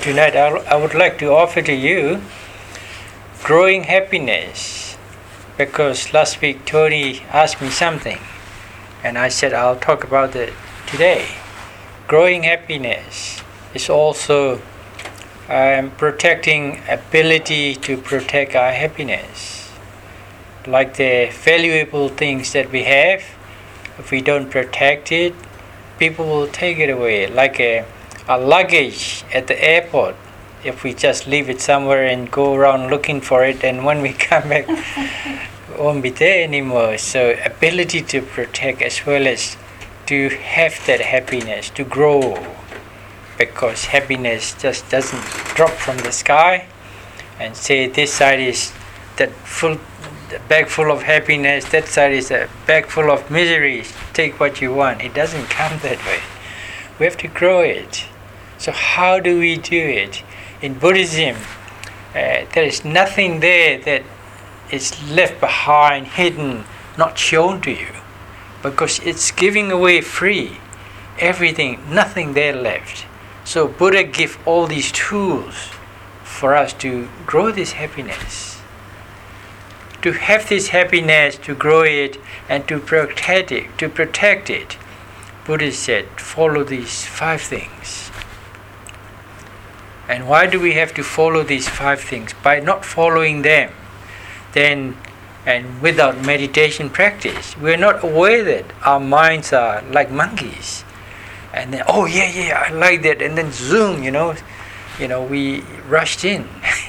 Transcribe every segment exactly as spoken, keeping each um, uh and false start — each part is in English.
tonight I, I would like to offer to you growing happiness, because last week Tony asked me something and I said I'll talk about it today. Growing happiness is also um, protecting ability to protect our happiness. Like the valuable things that we have, if we don't protect it, people will take it away. Like a, a luggage at the airport, if we just leave it somewhere and go around looking for it, and when we come back, it won't be there anymore. So ability to protect as well as to have that happiness, to grow, because happiness just doesn't drop from the sky and say this side is that full a bag full of happiness, that side is a bag full of miseries, take what you want. It doesn't come that way. We have to grow it. So how do we do it? In Buddhism, uh, there is nothing there that is left behind, hidden, not shown to you, because it's giving away free. Everything, nothing there left. So Buddha give all these tools for us to grow this happiness. To have this happiness, to grow it, and to protect it, to protect it, Buddha said, follow these five things. And why do we have to follow these five things? By not following them, then, and without meditation practice, we're not aware that our minds are like monkeys. And then, oh yeah, yeah, I like that, and then zoom, you know, you know, we rushed in.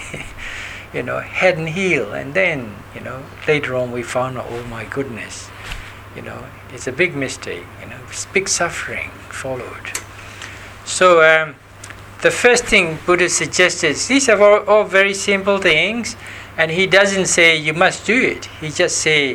You know, head and heel, and then, you know, later on we found out, oh my goodness, you know, it's a big mistake, you know, big suffering followed. So um, the first thing Buddha suggested, these are all, all very simple things, and he doesn't say you must do it. He just say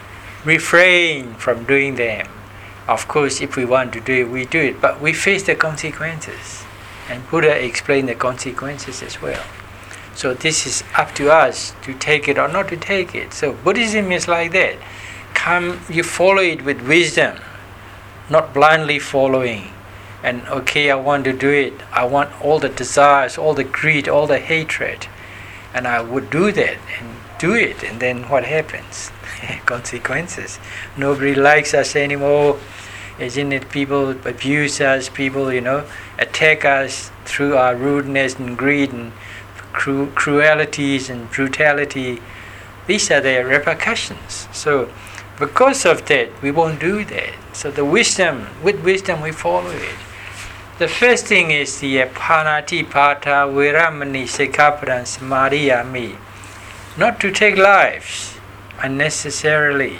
refrain from doing them. Of course, if we want to do it, we do it, but we face the consequences, and Buddha explained the consequences as well. So this is up to us to take it or not to take it. So Buddhism is like that. Come, you follow it with wisdom, not blindly following. And okay, I want to do it. I want all the desires, all the greed, all the hatred. And I would do that and do it. And then what happens? Consequences. Nobody likes us anymore. Isn't it? People abuse us, people, you know, attack us through our rudeness and greed and Cru- cruelties and brutality. These are the repercussions. So because of that, we won't do that. So the wisdom, with wisdom we follow it. The first thing is the uh, Panatipata Viramani Sekapadan Samadhiyami, not to take lives unnecessarily,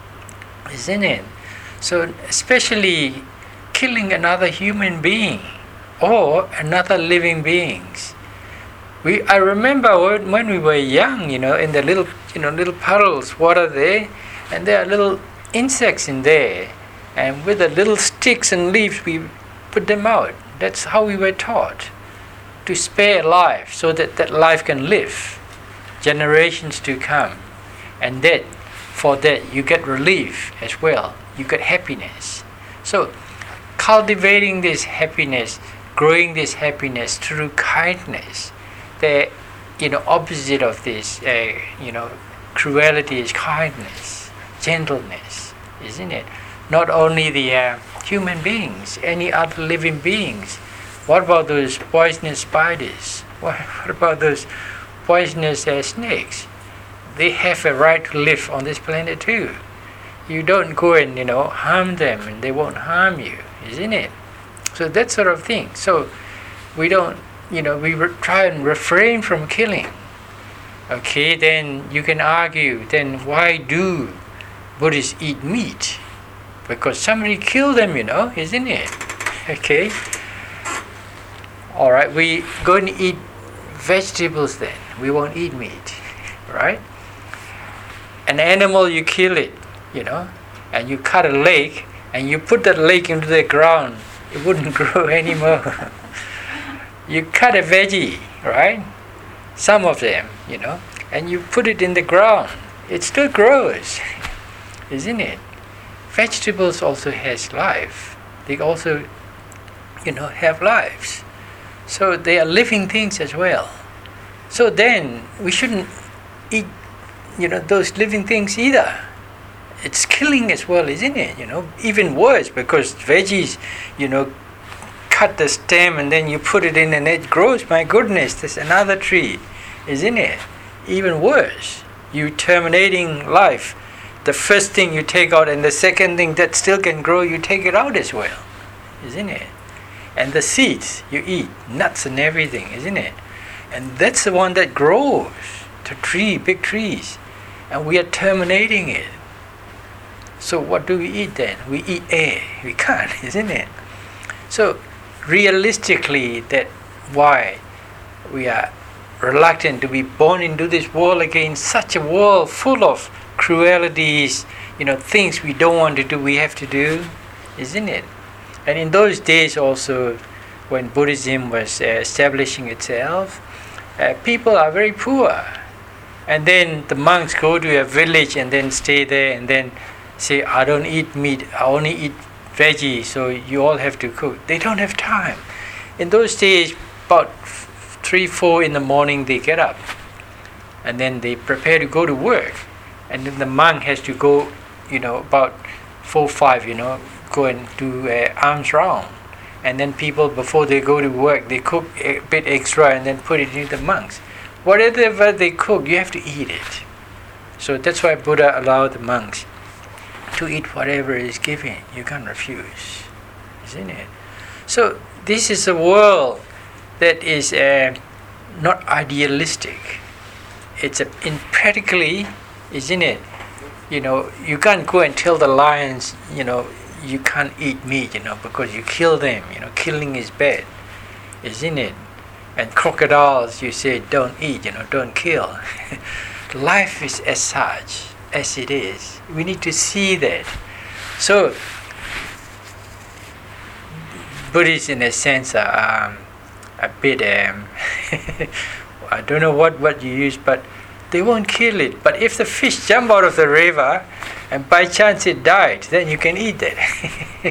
isn't it? So especially killing another human being or another living beings. We, I remember when, when we were young, you know, in the little, you know, little puddles, water there, and there are little insects in there, and with the little sticks and leaves, we put them out. That's how we were taught, to spare life, so that that life can live, generations to come, and that, for that, you get relief as well. You get happiness. So, cultivating this happiness, growing this happiness through kindness. The, you know, opposite of this, uh, you know, cruelty is kindness, gentleness, isn't it? Not only the uh, human beings, any other living beings. What about those poisonous spiders? What, what about those poisonous uh, snakes? They have a right to live on this planet too. You don't go and, you know, harm them, and they won't harm you, isn't it? So that sort of thing. So we don't. You know, we re- try and refrain from killing. Okay, then you can argue, then why do Buddhists eat meat? Because somebody killed them, you know, isn't it? Okay. All right, we go and eat vegetables then. We won't eat meat, right? An animal, you kill it, you know, and you cut a leg, and you put that leg into the ground, it wouldn't grow anymore. You cut a veggie, right? Some of them, you know, and you put it in the ground. It still grows, isn't it? Vegetables also has life. They also, you know, have lives. So they are living things as well. So then we shouldn't eat, you know, those living things either. It's killing as well, isn't it? You know, even worse, because veggies, you know, cut the stem and then you put it in and it grows. My goodness, there's another tree, isn't it? Even worse, you terminating life. The first thing you take out and the second thing that still can grow, you take it out as well, isn't it? And the seeds you eat, nuts and everything, isn't it? And that's the one that grows, the tree, big trees, and we are terminating it. So what do we eat then? We eat air. We can't, isn't it? So realistically, that why we are reluctant to be born into this world again, such a world full of cruelties, you know, things we don't want to do, we have to do, isn't it? And in those days also, when Buddhism was uh, establishing itself, uh, people are very poor. And then the monks go to a village and then stay there and then say, I don't eat meat, I only eat veggie, so you all have to cook. They don't have time. In those days, about three, four in the morning, they get up. And then they prepare to go to work. And then the monk has to go, you know, about four, five, you know, go and do uh, arms round. And then people, before they go to work, they cook a bit extra and then put it into the monks. Whatever they cook, you have to eat it. So that's why Buddha allowed the monks to eat whatever is given. You can't refuse, isn't it? So this is a world that is uh, not idealistic. It's a, in practically, isn't it? You know, you can't go and tell the lions, you know, you can't eat meat, you know, because you kill them. You know, killing is bad, isn't it? And crocodiles, you say, don't eat, you know, don't kill. Life is as such as it is. We need to see that. So, Buddhists, in a sense, are um, a bit, um, I don't know what, what you use, but they won't kill it. But if the fish jump out of the river and by chance it died, then you can eat that.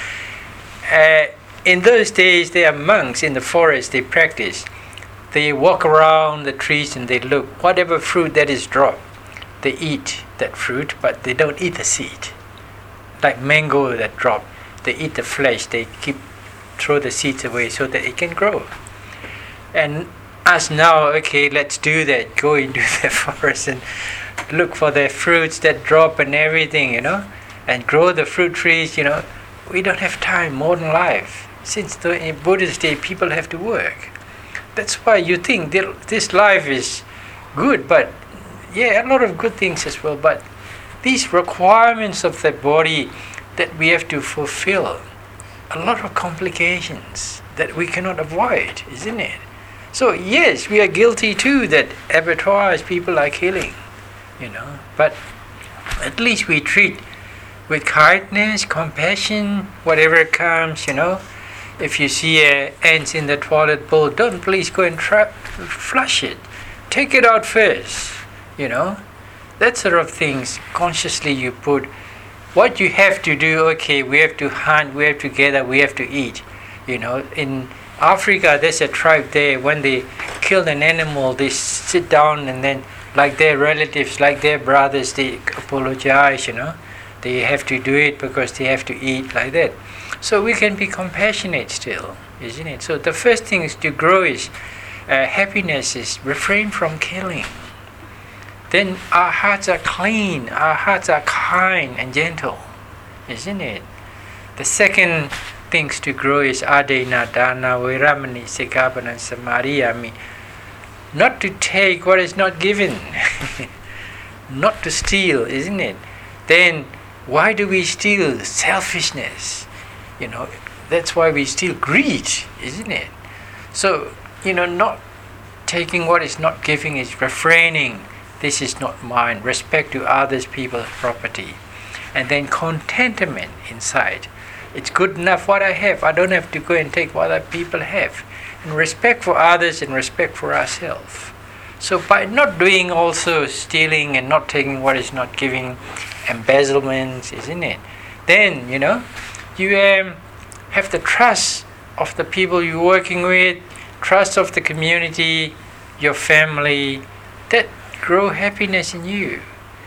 uh, in those days, there are monks in the forest, they practice. They walk around the trees and they look. Whatever fruit that is dropped, they eat that fruit, but they don't eat the seed. Like mango that drop, they eat the flesh, they keep throw the seeds away so that it can grow. And us now, okay, let's do that. Go into the forest and look for the fruits that drop and everything, you know, and grow the fruit trees, you know. We don't have time, modern life. Since the in Buddhist day, people have to work. That's why you think this life is good, but yeah, a lot of good things as well, but these requirements of the body that we have to fulfill, a lot of complications that we cannot avoid, isn't it? So yes, we are guilty too that abattoirs people are killing, you know, but at least we treat with kindness, compassion, whatever comes, you know. If you see uh, ants in the toilet bowl, don't please go and tra- flush it. Take it out first, you know. That sort of things, consciously you put what you have to do. Okay, we have to hunt, we have to gather, we have to eat, you know. In Africa, there's a tribe there, when they kill an animal, they sit down and then, like their relatives, like their brothers, they apologize, you know. They have to do it because they have to eat, like that. So we can be compassionate still, isn't it? So the first thing is to grow is uh, happiness is refrain from killing. Then our hearts are clean, our hearts are kind and gentle, isn't it? The second things to grow is adena, dana, viramani, sikapana, samadhiyami. Not to take what is not given, not to steal, isn't it? Then why do we steal? Selfishness. You know, that's why we steal. Greed, isn't it? So, you know, not taking what is not giving is refraining. This is not mine. Respect to others, people's property. And then contentment inside. It's good enough what I have. I don't have to go and take what other people have. And respect for others and respect for ourselves. So by not doing also stealing and not taking what is not giving, embezzlement, isn't it? Then, you know, you um, have the trust of the people you're working with. trust of the community, your family, that grow happiness in you.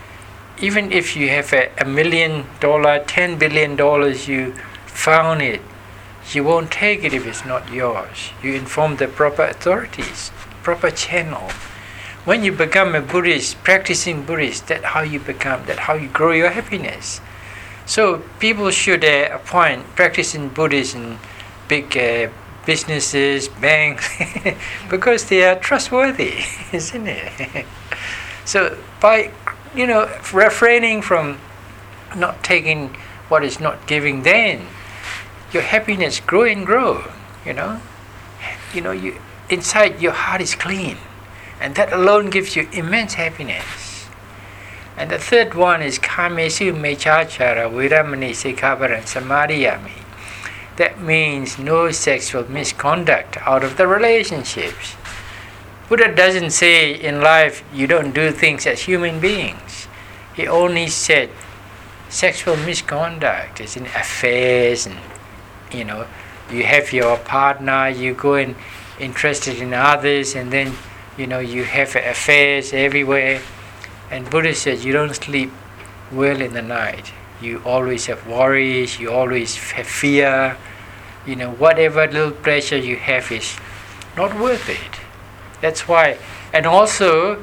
Even if you have a, a million dollar, ten billion dollars, you found it, you won't take it if it's not yours. You inform the proper authorities, proper channel. When you become a Buddhist, practicing Buddhist, that's how you become, that's how you grow your happiness. So people should uh, appoint practicing Buddhists in big uh, businesses, banks, because they are trustworthy, isn't it? So by, you know, refraining from not taking what is not giving, then your happiness grow and grow, you know. You know, you inside your heart is clean, and that alone gives you immense happiness. And the third one is kamesu mechachara viramani sikhaparan samadhiyami. That means no sexual misconduct out of the relationships. Buddha doesn't say in life you don't do things as human beings. He only said sexual misconduct is in affairs, and you know, you have your partner, you go and interested in others, and then you know you have affairs everywhere. And Buddha says you don't sleep well in the night. You always have worries, you always have fear. You know, whatever little pleasure you have is not worth it. That's why. And also,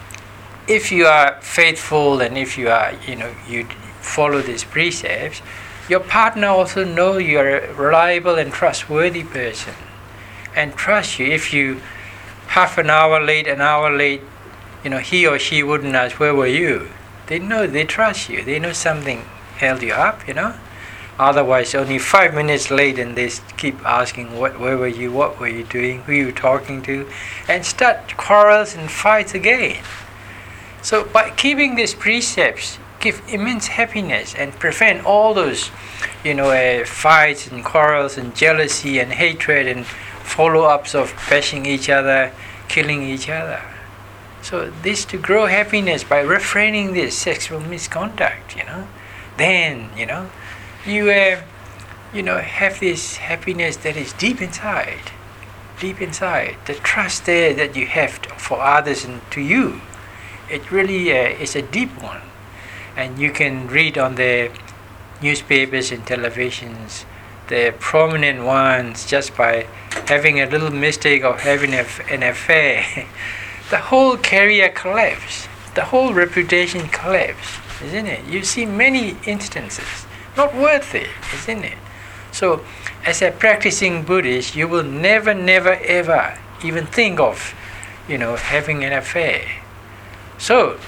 if you are faithful and if you are, you know, you follow these precepts, your partner also know you are a reliable and trustworthy person, and trust you. If you half an hour late, an hour late, you know, he or she wouldn't ask, where were you? They know, they trust you. They know something held you up, you know. Otherwise, only five minutes late and they keep asking, what, where were you, what were you doing, who you talking to, and start quarrels and fights again. So by keeping these precepts, give immense happiness and prevent all those, you know, uh, fights and quarrels and jealousy and hatred and follow-ups of bashing each other, killing each other. So this to grow happiness by refraining this sexual misconduct, you know, then, you know, you, uh, you know, have this happiness that is deep inside, deep inside. The trust there that you have for others and to you, it really uh, is a deep one. And you can read on the newspapers and televisions, the prominent ones, just by having a little mistake of having a, an affair, the whole career collapse, the whole reputation collapse, isn't it? You see many instances. Not worth it, isn't it? So, as a practicing Buddhist, you will never, never, ever even think of, you know, having an affair. So,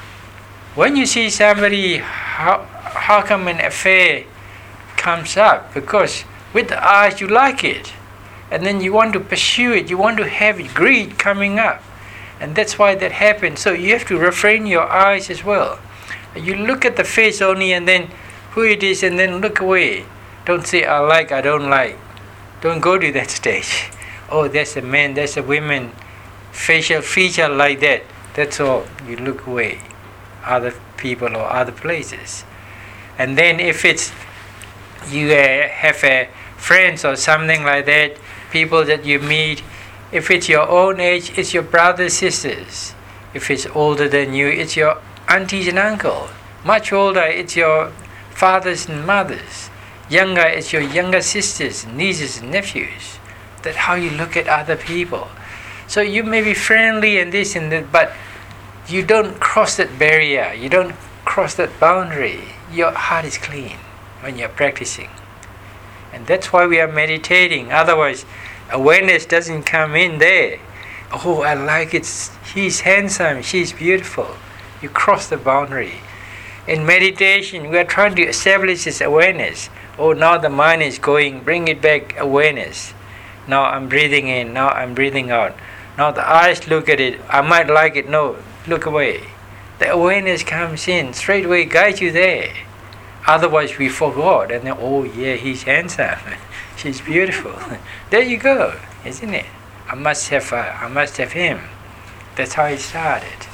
when you see somebody, how how come an affair comes up? Because with the eyes you like it, and then you want to pursue it, you want to have it, greed coming up, and that's why that happens. So you have to refrain your eyes as well. You look at the face only, and then who it is, and then look away. Don't say I like, I don't like. Don't go to that stage. Oh, there's a man, there's a woman, facial feature like that. That's all. You look away. Other people or other places. And then if it's you uh, have uh, friends or something like that, people that you meet, if it's your own age, it's your brothers, sisters. If it's older than you, it's your aunties and uncle. Much older, it's your fathers and mothers. Younger, it's your younger sisters, nieces and nephews. That's how you look at other people. So you may be friendly and this and that, but you don't cross that barrier. You don't cross that boundary. Your heart is clean when you're practicing. And that's why we are meditating. Otherwise, awareness doesn't come in there. Oh, I like it. He's handsome. She's beautiful. You cross the boundary. In meditation, we are trying to establish this awareness. Oh, now the mind is going, bring it back, awareness. Now I'm breathing in, now I'm breathing out. Now the eyes look at it, I might like it, no, look away. The awareness comes in, straight away guides you there. Otherwise we forgot, and then, oh yeah, he's handsome, she's beautiful. There you go, isn't it? I must have her, I must have him. That's how it started.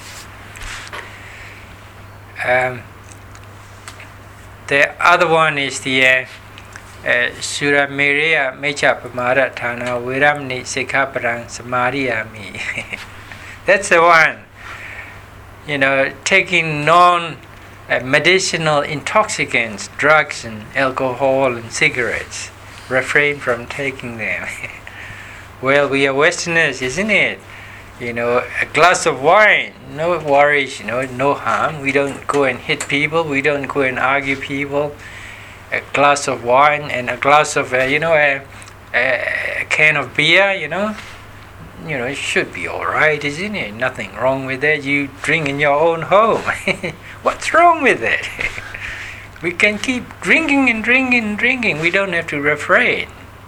Um, The other one is the, uh, uh, Sura Mereya Mecha Pamara Thana Viramni Sikha Parang Samadhiyami. That's the one. You know, taking non uh, medicinal intoxicants, drugs and alcohol and cigarettes. Refrain from taking them. Well, we are Westerners, isn't it? You know, a glass of wine, no worries, you know, no harm. We don't go and hit people. We don't go and argue people. A glass of wine and a glass of, uh, you know, a, a, a can of beer, you know, you know, it should be all right, isn't it? Nothing wrong with that. You drink in your own home. What's wrong with it? We can keep drinking and drinking and drinking. We don't have to refrain.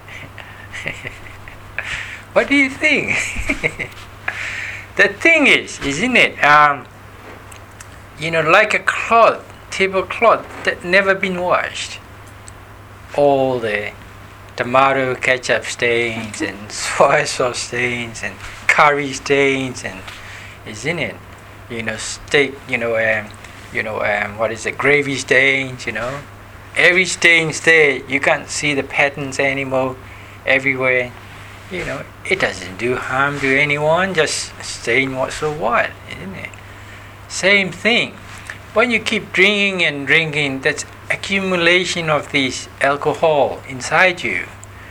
What do you think? The thing is, isn't it? Um, you know, like a cloth, tablecloth that never been washed. All the tomato ketchup stains and soy sauce stains and curry stains and, isn't it? You know, steak. You know, um, you know, um, what is it? Gravy stains. You know, every stain's there. You can't see the patterns anymore. Everywhere. You know, it doesn't do harm to anyone. Just stain what so what, isn't it? Same thing. When you keep drinking and drinking, that's accumulation of this alcohol inside you.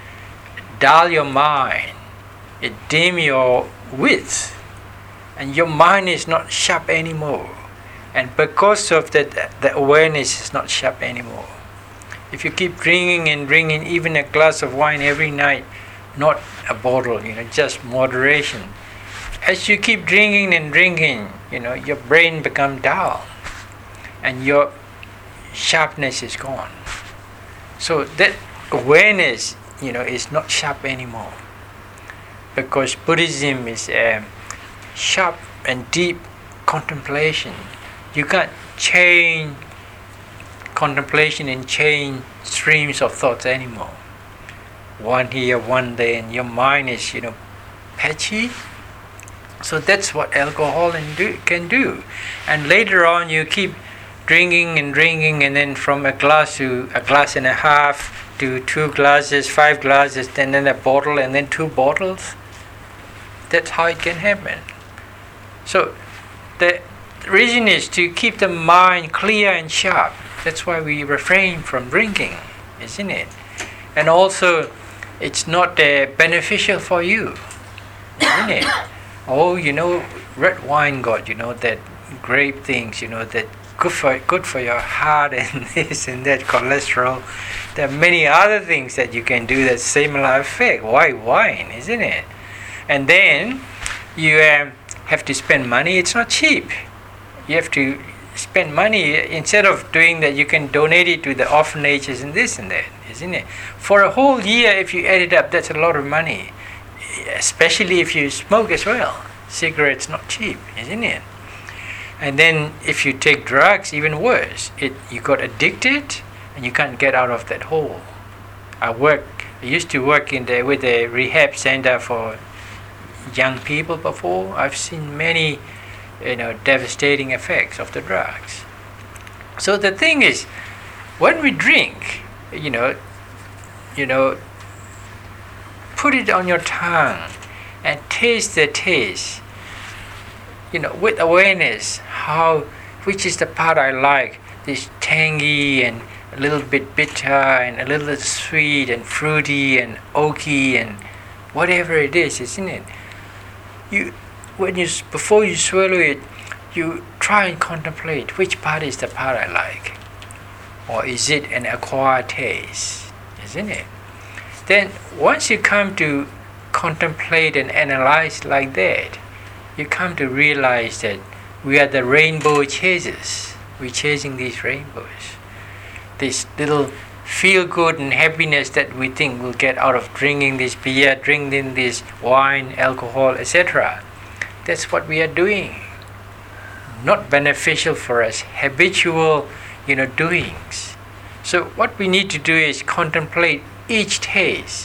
Dull your mind. It dim your wits. And your mind is not sharp anymore. And because of that, the awareness is not sharp anymore. If you keep drinking and drinking even a glass of wine every night, not a bottle, you know, just moderation. As you keep drinking and drinking, you know, your brain becomes dull. And your sharpness is gone. So that awareness, you know, is not sharp anymore. Because Buddhism is a sharp and deep contemplation. You can't change contemplation and change streams of thoughts anymore. One here, one there, and your mind is, you know, patchy. So that's what alcohol and do, can do. And later on, you keep drinking and drinking, and then from a glass to a glass and a half to two glasses, five glasses, and then a bottle, and then two bottles. That's how it can happen. So the reason is to keep the mind clear and sharp. That's why we refrain from drinking, isn't it? And also, it's not uh, beneficial for you, isn't it? Oh, you know, red wine got, you know, that grape things, you know, that good for good for your heart and this and that, cholesterol. There are many other things that you can do that similar effect. Why wine, isn't it? And then you um, have to spend money. It's not cheap. You have to spend money. Instead of doing that, you can donate it to the orphanages and this and that, isn't it? For a whole year, if you add it up, that's a lot of money. Especially if you smoke as well. Cigarettes not cheap, isn't it? And then if you take drugs, even worse. It you got addicted and you can't get out of that hole. I work. I used to work in the with a rehab center for young people before. I've seen many, you know, devastating effects of the drugs. So the thing is, when we drink, you know, you know, put it on your tongue and taste the taste. You know, with awareness, how, which is the part I like, this tangy and a little bit bitter and a little sweet and fruity and oaky and whatever it is, isn't it? You, when you before you swallow it, you try and contemplate which part is the part I like, or is it an acquired taste, isn't it? Then once you come to contemplate and analyze like that, you come to realize that we are the rainbow chasers. We're chasing these rainbows. This little feel-good and happiness that we think we'll get out of drinking this beer, drinking this wine, alcohol, et cetera. That's what we are doing. Not beneficial for us, habitual, you know, doings. So what we need to do is contemplate each taste.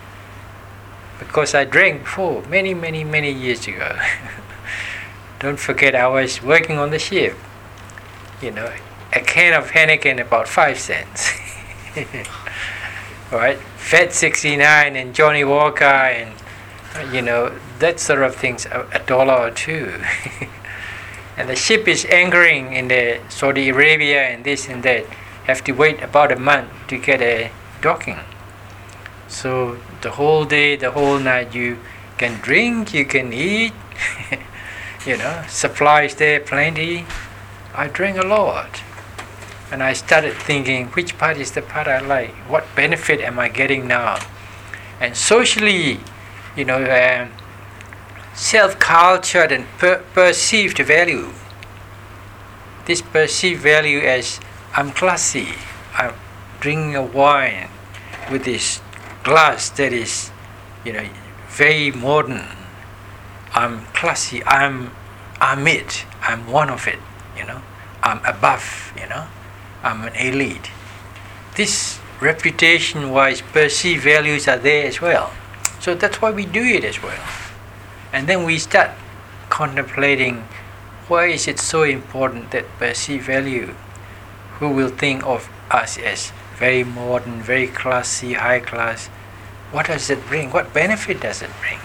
Because I drank before, many, many, many years ago. Don't forget, I was working on the ship. You know, a can of Heineken about five cents. right? Fat sixty-nine and Johnny Walker and uh, you know, that sort of things, a, a dollar or two. And the ship is anchoring in the Saudi Arabia and this and that. Have to wait about a month to get a docking. So the whole day, the whole night, you can drink, you can eat. You know, supplies there plenty. I drank a lot. And I started thinking, which part is the part I like? What benefit am I getting now? And socially, you know, um, self-cultured and per- perceived value. This perceived value as I'm classy. I'm drinking a wine with this glass that is, you know, very modern. I'm classy. I'm, I'm it. I'm one of it. You know, I'm above. You know, I'm an elite. This reputation-wise perceived values are there as well. So that's why we do it as well. And then we start contemplating, why is it so important that perceived value? Who will think of us as very modern, very classy, high class? What does it bring? What benefit does it bring?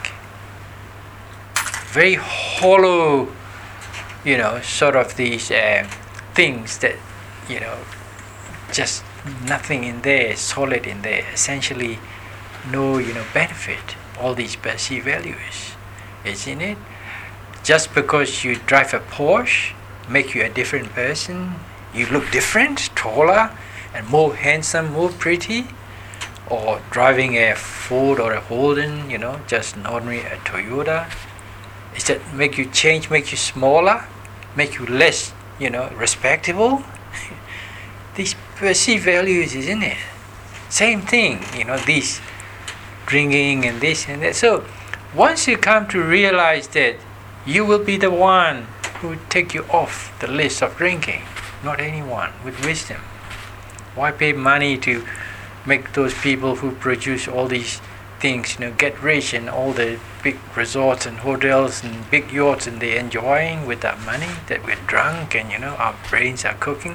Very hollow, you know, sort of these uh, things that, you know, just nothing in there, solid in there. Essentially, no, you know, benefit. All these perceived values, isn't it? Just because you drive a Porsche, make you a different person. You look different, taller, and more handsome, more pretty. Or driving a Ford or a Holden, you know, just an ordinary a Toyota. Is that make you change, make you smaller, make you less, you know, respectable? These perceived values, isn't it? Same thing, you know, these drinking and this and that. So once you come to realize that you will be the one who take you off the list of drinking, not anyone with wisdom. Why pay money to make those people who produce all these things, you know, get rich and all the big resorts and hotels and big yachts, and they're enjoying with that money that we're drunk and, you know, our brains are cooking.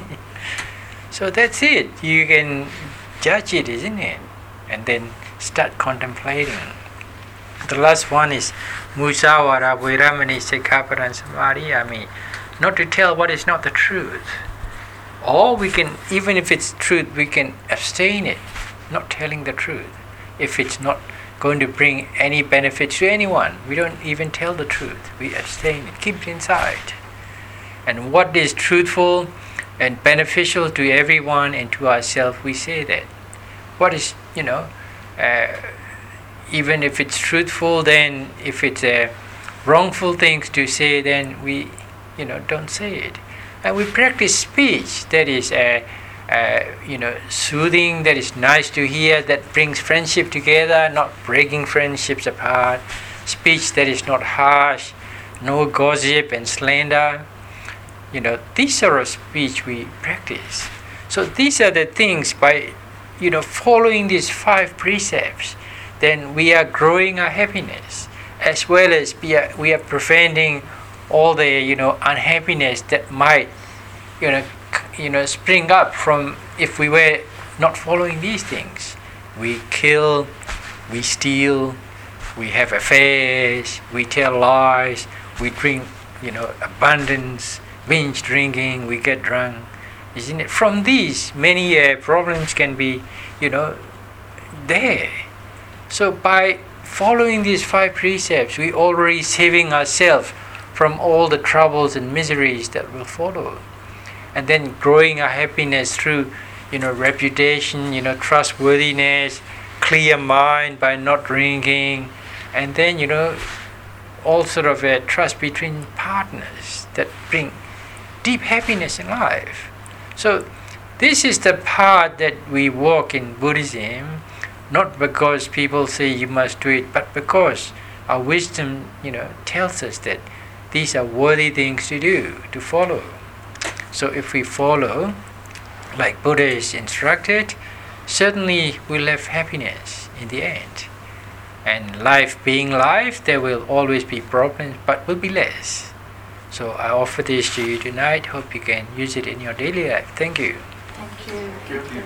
So that's it. You can judge it, isn't it? And then start contemplating. The last one is Musawara Viramani Sikhapadan Samadhiyami. Not to tell what is not the truth. Or we can, even if it's truth, we can abstain it, not telling the truth. If it's not going to bring any benefit to anyone, we don't even tell the truth. We abstain it, keep it inside. And what is truthful and beneficial to everyone and to ourselves, we say that. What is, you know, uh, even if it's truthful, then if it's uh, wrongful things to say, then we, you know, don't say it. And we practice speech that is, uh, uh, you know, soothing, that is nice to hear, that brings friendship together, not breaking friendships apart. Speech that is not harsh, no gossip and slander. You know, these sort of speech we practice. So these are the things, by, you know, following these five precepts, then we are growing our happiness, as well as we are, we are preventing all the, you know, unhappiness that might, you know, c- you know, spring up from if we were not following these things. We kill, we steal, we have affairs, we tell lies, we drink, you know, abundance, binge drinking, we get drunk. Isn't it? From these, many uh, problems can be, you know, there. So by following these five precepts, we already saving ourselves from all the troubles and miseries that will follow. And then growing our happiness through, you know, reputation, you know, trustworthiness, clear mind by not drinking, and then, you know, all sort of a trust between partners that bring deep happiness in life. So this is the path that we walk in Buddhism, not because people say you must do it, but because our wisdom, you know, tells us that these are worthy things to do, to follow. So if we follow, like Buddha is instructed, certainly we'll have happiness in the end. And life being life, there will always be problems, but will be less. So I offer this to you tonight. Hope you can use it in your daily life. Thank you. Thank you. Thank you.